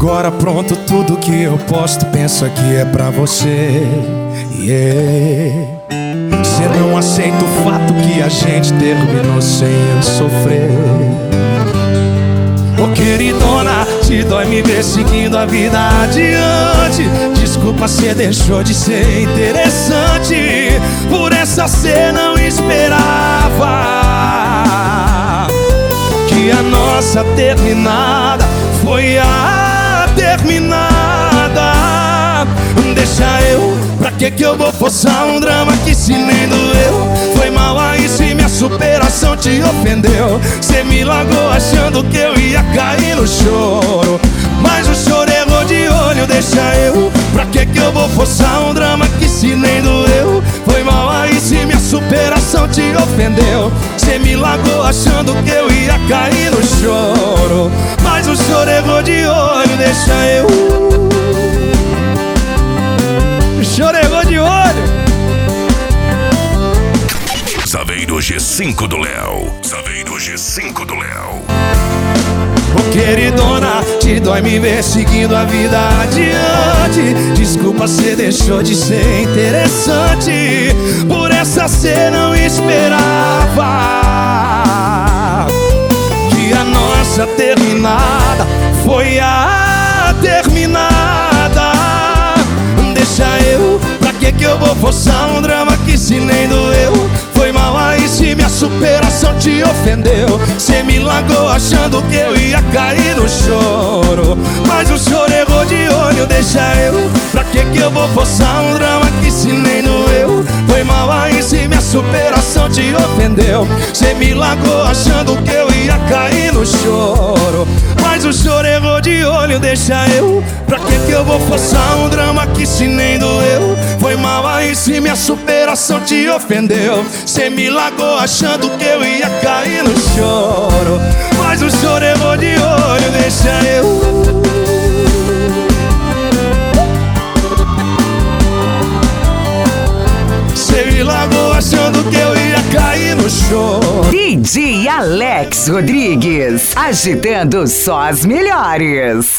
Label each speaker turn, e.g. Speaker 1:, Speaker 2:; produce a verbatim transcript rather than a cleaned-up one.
Speaker 1: Agora pronto, tudo que eu posto, pensa que é pra você. Yeah. Cê não aceita o fato que a gente terminou sem eu sofrer. Ô queridona, te dói me ver seguindo a vida adiante. Desculpa, cê deixou de ser interessante. Por essa cê não esperava que a nossa terminada foi a terminada. Deixa eu, pra que que eu vou forçar um drama que se nem doeu? Foi mal aí se minha superação te ofendeu. Cê me largou achando que eu ia cair no choro, mas o choro errou de olho. Deixa eu, pra que que eu vou forçar um drama que se nem doeu? Foi mal aí se minha superação te ofendeu. Cê me largou achando que eu ia cair no choro, mas o choro errou de olho. Deixa eu, o choro errou de olho.
Speaker 2: Saveiro G cinco do Léo. Saveiro G cinco do Léo.
Speaker 1: Ô queridona, te dói me ver seguindo a vida adiante. Desculpa, cê deixou de ser interessante. Por essa cê não esperava que a nossa terminada foi a terminada. Deixa eu, pra que que eu vou forçar um drama que se nem doeu? Foi mal aí se minha superação te ofendeu. Cê me largou achando que eu ia cair no choro, mas o choro errou de olho. Deixa eu, pra que que eu vou forçar um drama que se nem doeu? Foi mal aí se minha superação te ofendeu. Cê me largou achando que eu ia cair no choro, mas o choro errou de olho. Deixa eu, pra que que eu vou forçar um drama que se nem doeu? Foi mal aí se minha superação te ofendeu. Cê me largou achando que eu ia cair no choro, mas o choro errou de olho. Deixa eu, cê me largou achando que eu ia cair no choro.
Speaker 3: D J Alex Rodrigues, agitando só as melhores.